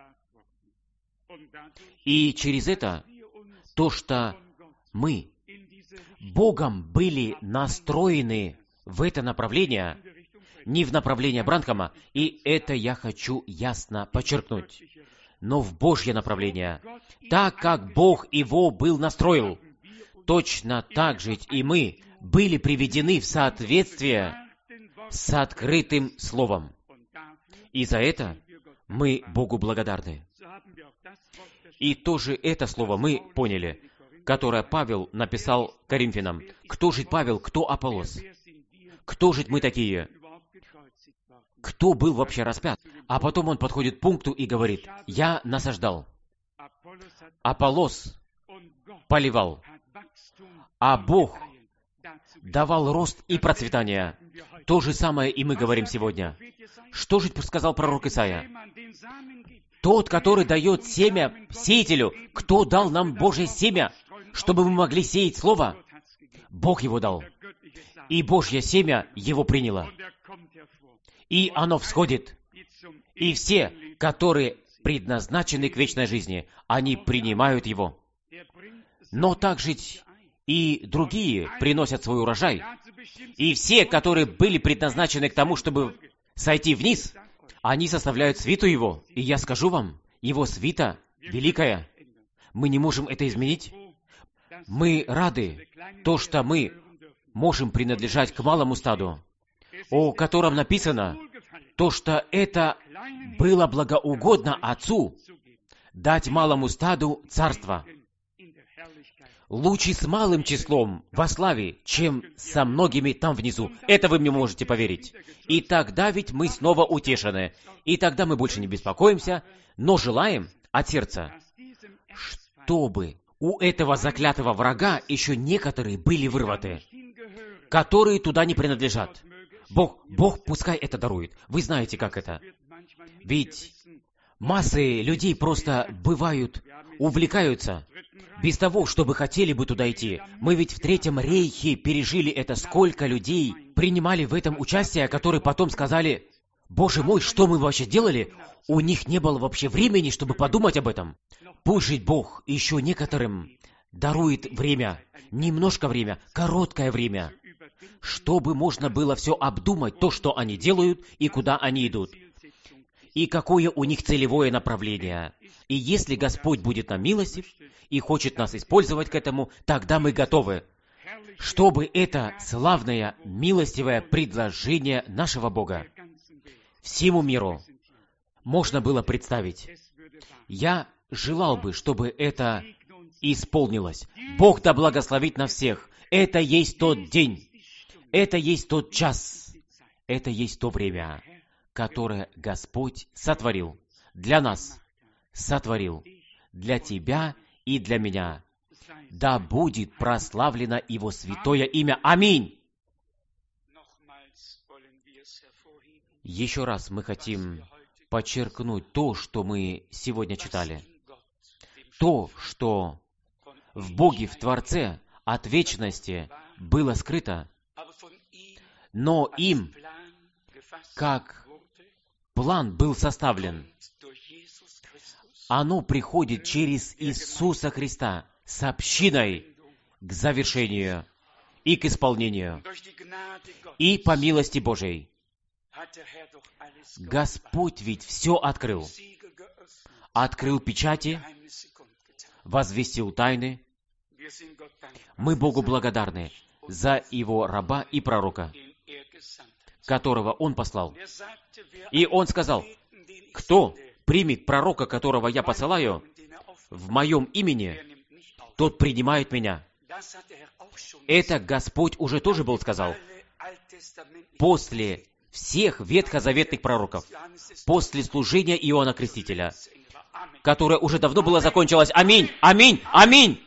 A: И через это, то, что мы Богом были настроены в это направление, не в направление Бранхама, и это я хочу ясно подчеркнуть, но в Божье направление. Так как Бог его был настроил, точно так же и мы были приведены в соответствие с открытым Словом. И за это мы Богу благодарны. И тоже это слово мы поняли, которое Павел написал Коринфянам. Кто же Павел, кто Аполлос? Кто же мы такие? Кто был вообще распят? А потом он подходит к пункту и говорит: «Я насаждал, Аполлос поливал, а Бог давал рост и процветание». То же самое и мы говорим сегодня. Что же сказал пророк Исаия? Тот, который дает семя сеятелю, кто дал нам Божье семя, чтобы мы могли сеять Слово? Бог его дал. И Божье семя его приняло. И оно всходит. И все, которые предназначены к вечной жизни, они принимают его. Но также и другие приносят свой урожай. И все, которые были предназначены к тому, чтобы сойти вниз, они составляют свиту его. И я скажу вам, его свита великая. Мы не можем это изменить. Мы рады, то, что мы можем принадлежать к малому стаду, о котором написано, то, что это было благоугодно Отцу дать малому стаду царство. Лучше с малым числом во славе, чем со многими там внизу. Это вы мне можете поверить. И тогда ведь мы снова утешены. И тогда мы больше не беспокоимся, но желаем от сердца, чтобы у этого заклятого врага еще некоторые были вырваты, которые туда не принадлежат. Бог, Бог пускай это дарует. Вы знаете, как это. Ведь массы людей просто бывают, увлекаются, без того, чтобы хотели бы туда идти. Мы ведь в Третьем Рейхе пережили это. Сколько людей принимали в этом участие, которые потом сказали: «Боже мой, что мы вообще делали?» У них не было вообще времени, чтобы подумать об этом. Пусть же Бог еще некоторым дарует время, немножко время, короткое время, чтобы можно было все обдумать, то, что они делают и куда они идут, и какое у них целевое направление. И если Господь будет нам милостив и хочет нас использовать к этому, тогда мы готовы, чтобы это славное, милостивое предложение нашего Бога всему миру можно было представить. Я желал бы, чтобы это исполнилось. Бог да благословит на всех. Это есть тот день, это есть тот час, это есть то время, которое Господь сотворил для нас, сотворил для тебя и для меня. Да будет прославлено Его святое имя. Аминь. Еще раз мы хотим подчеркнуть то, что мы сегодня читали. То, что в Боге, в Творце, от вечности было скрыто, но им, как план был составлен, оно приходит через Иисуса Христа с общиной к завершению и к исполнению. И по милости Божией Господь ведь все открыл. Открыл печати, возвестил тайны. Мы Богу благодарны за Его раба и пророка, которого Он послал. И Он сказал: кто примет пророка, которого я посылаю, в моем имени, тот принимает меня. Это Господь уже тоже был сказал. После всех ветхозаветных пророков, после служения Иоанна Крестителя, которое уже давно было закончилось. Аминь! Аминь! Аминь!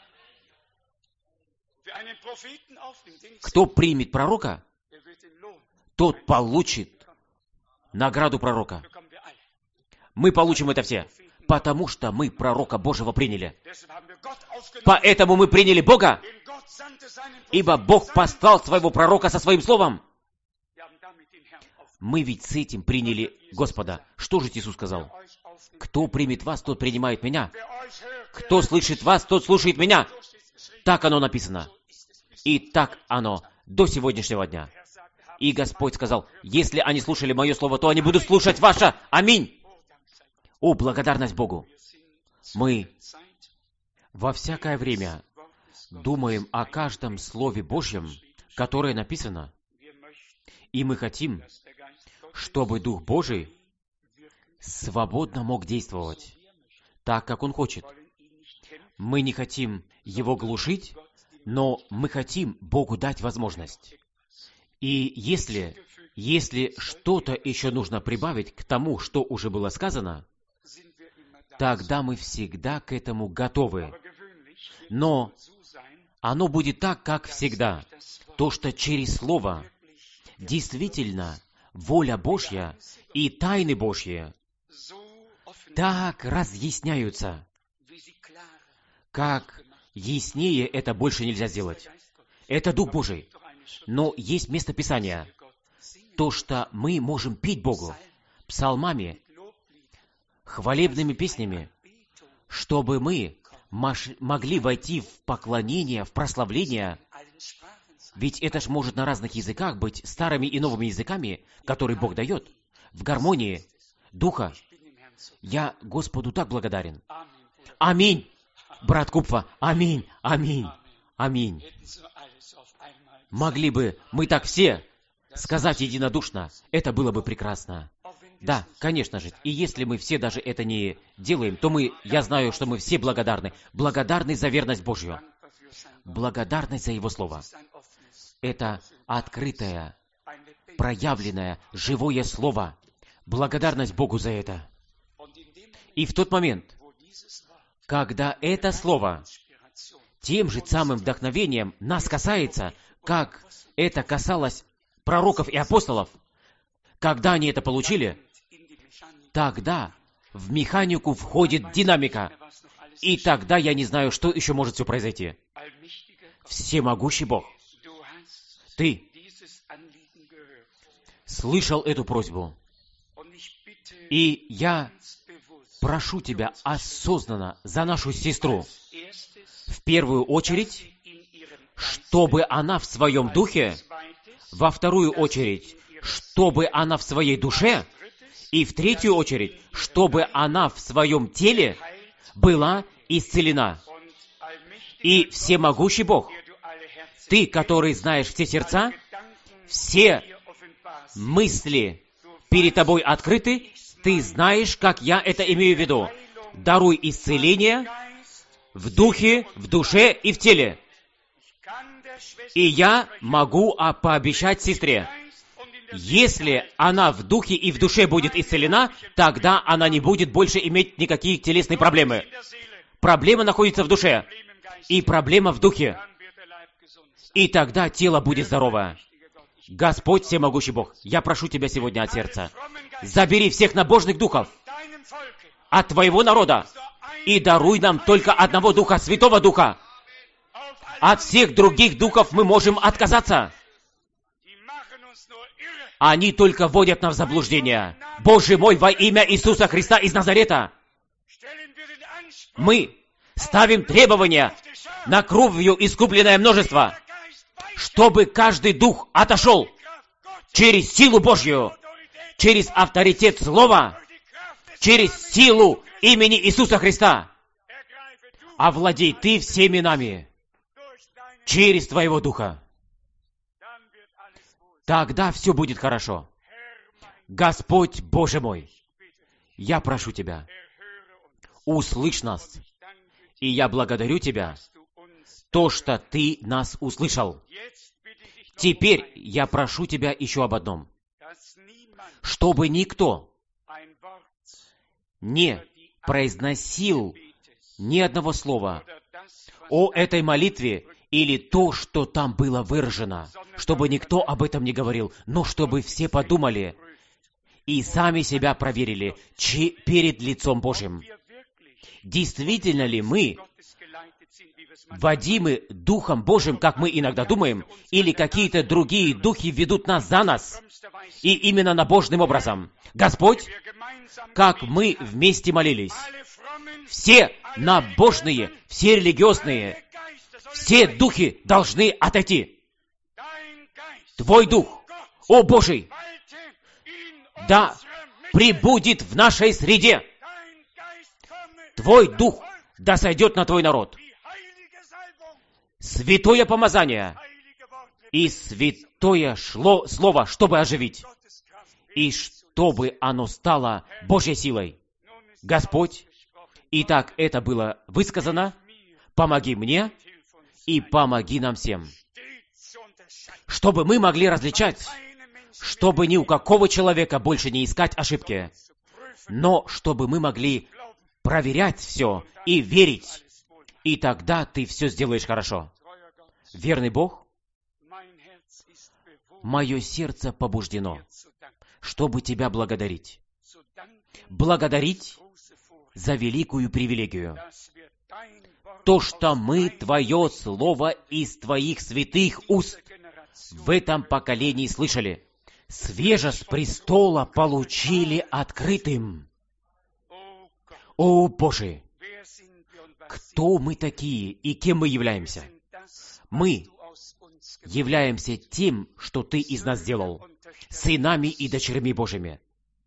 A: Кто примет пророка, тот получит награду пророка. Мы получим это все, потому что мы пророка Божьего приняли. Поэтому мы приняли Бога, ибо Бог послал своего пророка со своим словом. Мы ведь с этим приняли Господа. Что же Иисус сказал? Кто примет вас, тот принимает меня. Кто слышит вас, тот слушает меня. Так оно написано. И так оно до сегодняшнего дня. И Господь сказал: если они слушали мое слово, то они будут слушать ваше. Аминь. О, благодарность Богу. Мы во всякое время думаем о каждом Слове Божьем, которое написано. И мы хотим, чтобы Дух Божий свободно мог действовать так, как Он хочет. Мы не хотим Его глушить, но мы хотим Богу дать возможность. И если, если что-то еще нужно прибавить к тому, что уже было сказано, тогда мы всегда к этому готовы. Но оно будет так, как всегда. То, что через Слово действительно воля Божья и тайны Божьи так разъясняются, как яснее это больше нельзя сделать. Это Дух Божий. Но есть место Писания, то, что мы можем петь Богу псалмами, хвалебными песнями, чтобы мы могли войти в поклонение, в прославление. Ведь это ж может на разных языках быть, старыми и новыми языками, которые Бог дает, в гармонии Духа. Я Господу так благодарен. Аминь! Брат Купфа, аминь, аминь, аминь. Могли бы мы так все сказать единодушно, это было бы прекрасно. Да, конечно же. И если мы все даже это не делаем, то мы, я знаю, что мы все благодарны. Благодарны за верность Божью. Благодарность за Его Слово. Это открытое, проявленное, живое Слово. Благодарность Богу за это. И в тот момент, когда это Слово тем же самым вдохновением нас касается, как это касалось пророков и апостолов, когда они это получили, тогда в механику входит динамика. И тогда я не знаю, что еще может все произойти. Всемогущий Бог, Ты слышал эту просьбу. И я прошу Тебя осознанно за нашу сестру, в первую очередь, чтобы она в своем духе, во вторую очередь, чтобы она в своей душе, и в третью очередь, чтобы она в своем теле была исцелена. И всемогущий Бог, Ты, который знаешь все сердца, все мысли перед Тобой открыты, Ты знаешь, как я это имею в виду. Даруй исцеление в духе, в душе и в теле. И я могу а, пообещать сестре, если она в духе и в душе будет исцелена, тогда она не будет больше иметь никакие телесные проблемы. Проблема находится в душе. и проблема в духе. И тогда тело будет здорово. Господь Всемогущий Бог, я прошу Тебя сегодня от сердца, забери всех набожных духов от Твоего народа и даруй нам только одного Духа, Святого Духа. От всех других духов мы можем отказаться. Они только вводят нас в заблуждение. Боже мой, во имя Иисуса Христа из Назарета, мы ставим требования на кровью искупленное множество, чтобы каждый дух отошел через силу Божью, через авторитет Слова, через силу имени Иисуса Христа. Овладей Ты всеми нами через Твоего Духа. Тогда все будет хорошо. Господь Боже мой, я прошу Тебя, услышь нас, и я благодарю Тебя, то, что Ты нас услышал. Теперь я прошу Тебя еще об одном, чтобы никто не произносил ни одного слова о этой молитве или то, что там было выражено, чтобы никто об этом не говорил, но чтобы все подумали и сами себя проверили перед лицом Божьим. Действительно ли мы водимы Духом Божьим, как мы иногда думаем, или какие-то другие духи ведут нас за нас, и именно набожным образом? Господь, как мы вместе молились, все набожные, все религиозные, все духи должны отойти. Твой Дух, о Божий, да пребудет в нашей среде. Твой Дух да сойдет на Твой народ. Святое помазание и святое шло, Слово, чтобы оживить, и чтобы оно стало Божьей силой. Господь, итак, это было высказано. Помоги мне и помоги нам всем, чтобы мы могли различать, чтобы ни у какого человека больше не искать ошибки, но чтобы мы могли проверять все и верить, и тогда Ты все сделаешь хорошо. Верный Бог, мое сердце побуждено, чтобы Тебя благодарить. Благодарить за великую привилегию. То, что мы Твое Слово из Твоих святых уст в этом поколении слышали, свеже с престола получили открытым. О, Боже! Кто мы такие и кем мы являемся? Мы являемся тем, что Ты из нас сделал, сынами и дочерями Божьими.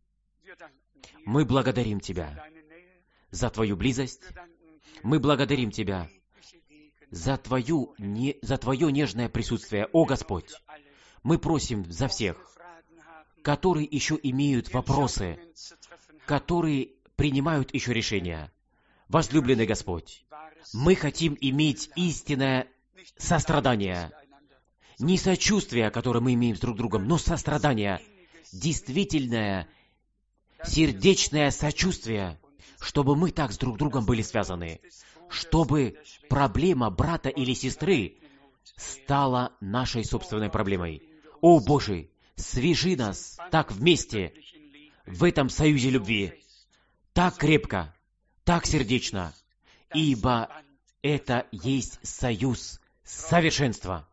A: Мы благодарим Тебя за Твою близость. Мы благодарим Тебя за, твою, не, за Твое нежное присутствие, о Господь. Мы просим за всех, которые еще имеют вопросы, которые принимают еще решения. Возлюбленный Господь, мы хотим иметь истинное сострадание. Не сочувствие, которое мы имеем с друг другом, но сострадание. Действительное, сердечное сочувствие, чтобы мы так с друг другом были связаны, чтобы проблема брата или сестры стала нашей собственной проблемой. О, Боже, свяжи нас так вместе в этом союзе любви, так крепко, так сердечно, ибо это есть союз совершенства.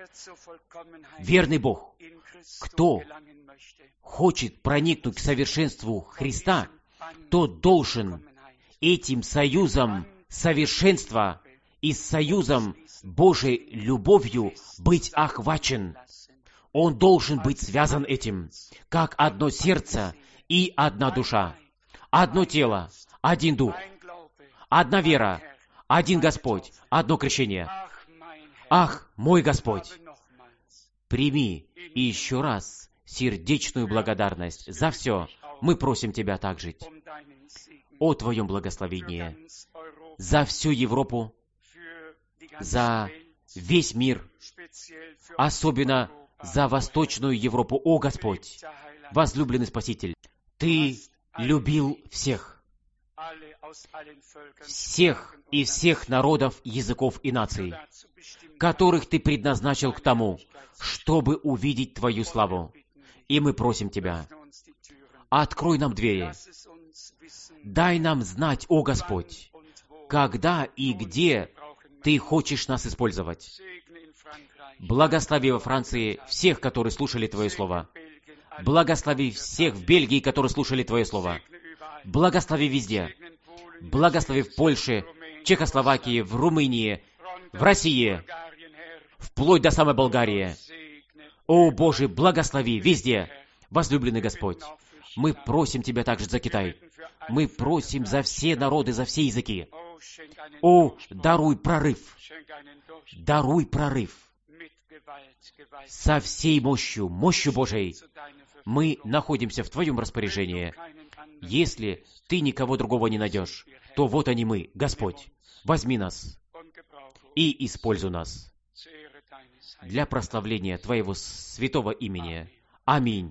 A: Верный Бог, кто хочет проникнуть к совершенству Христа, тот должен этим союзом совершенства и союзом Божьей любовью быть охвачен. Он должен быть связан этим, как одно сердце и одна душа, одно тело, один дух, одна вера, один Господь, одно крещение. Ах, мой Господь, прими еще раз сердечную благодарность за все. Мы просим Тебя так жить. О Твоем благословении за всю Европу, за весь мир, особенно за Восточную Европу. О Господь, возлюбленный Спаситель, Ты любил всех, всех и всех народов, языков и наций, которых Ты предназначил к тому, чтобы увидеть Твою славу. И мы просим Тебя, открой нам двери, дай нам знать, о Господь, когда и где Ты хочешь нас использовать. Благослови во Франции всех, которые слушали Твое Слово. Благослови всех в Бельгии, которые слушали Твое Слово. Благослови везде. Благослови в Польше, Чехословакии, в Румынии, в России, вплоть до самой Болгарии. О, Боже, благослови везде. Возлюбленный Господь, мы просим Тебя также за Китай. Мы просим за все народы, за все языки. О, даруй прорыв. Даруй прорыв. Со всей мощью, мощью Божией. Мы находимся в Твоем распоряжении. Если Ты никого другого не найдешь, то вот они мы, Господь. Возьми нас и используй нас для прославления Твоего святого имени. Аминь.